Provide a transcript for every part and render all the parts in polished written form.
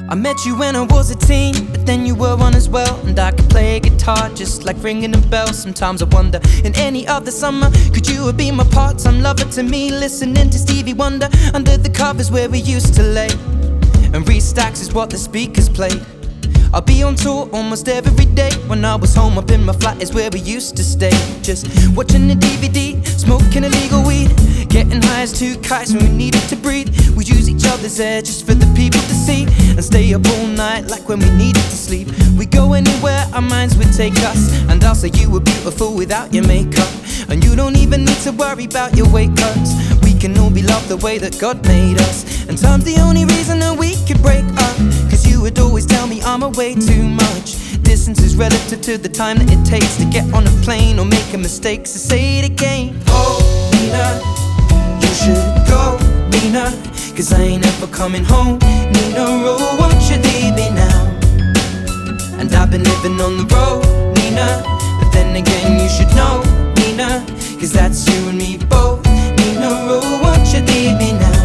I met you when I was a teen, but then you were one as well. And I could play a guitar just like ringing a bell. Sometimes I wonder, in any other summer, could you have been my part-time lover to me? Listening to Stevie Wonder under the covers where we used to lay, and Restacks is what the speakers played. I'll be on tour almost every day. When I was home up in my flat is where we used to stay, just watching the DVD, smoking illegal weed, getting high as two kites when we needed to breathe. We'd use each other's hair just for the people to see, and stay up all night like when we needed to sleep. We'd go anywhere our minds would take us, and I'll say you were beautiful without your makeup, and you don't even need to worry about your weight cuts. We can all be loved the way that God made us, and time's the only reason that we could break up. Cause you would always tell me I'm away too much. Distance is relative to the time that it takes to get on a plane or make a mistake, so say it again. Oh, Nina, you should go, Nina, cause I ain't ever coming home. Nina, oh, won't you leave me now? And I've been living on the road, Nina, but then again you should know, Nina, cause that's you and me both. Nina, oh, won't you leave me now?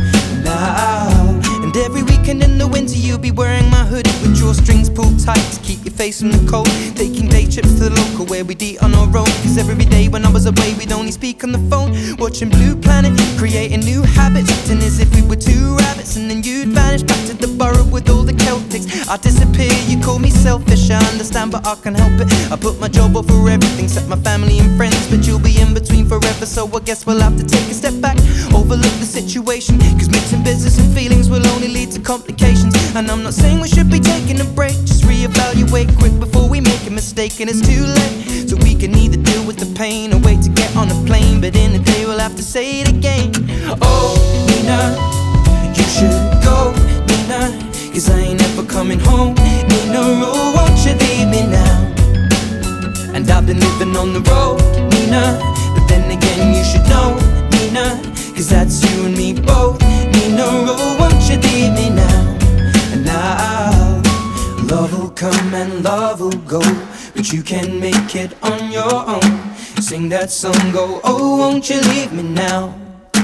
And every weekend in the winter you'll be wearing my hoodie with drawstrings pulled tight to keep your face from the cold. Taking day trips to the local where we'd eat on our own, cause every day when I was away we'd only speak on the phone. Watching Blue Planet, creating new habits, acting as if we were two rabbits, and then you'd vanish back to the borough with all the Celtics. I'd disappear, you call me selfish, I understand but I can't help it. I put my job over everything except my family and friends, but you'll be in between forever, so I guess we'll have to take a step back, overlook the situation, cause mixing business and feelings will only lead to complications. And I'm not saying we should be taking a break, just reevaluate quick before we make a mistake and it's too late. So we can either deal with the pain or wait to get on a plane, but in a day we'll have to say it again. Oh, Nina, you should go, Nina, cause I ain't ever coming home. Nina, oh, won't you leave me now? And I've been living on the road, Nina, but then again you should know, Nina, cause that's you and me both. Nina, oh, won't you leave me now? And now love will come and love will go, but you can make it on your own. Sing that song, go, oh, won't you leave me now?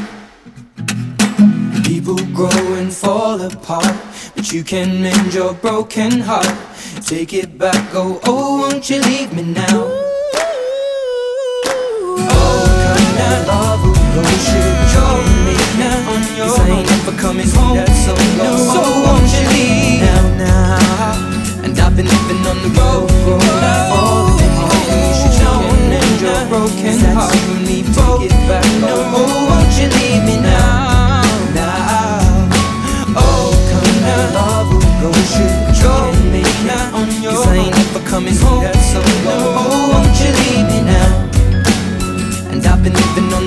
People grow and fall apart, but you can mend your broken heart. Take it back, go, oh, won't you leave me now? Oh, come now, love will go, you should go now on your own, 'cause I ain't never coming home. That song goes, so won't you leave now? And I've been living on the road, growing up, falling home. You should know and mend your broken heart. You and me, take it back, no, oh, won't you leave me now? Oh, come now, love will go, you should go now on your own, 'cause I ain't never coming home. That song goes, oh, won't you leave me now? And I've been living on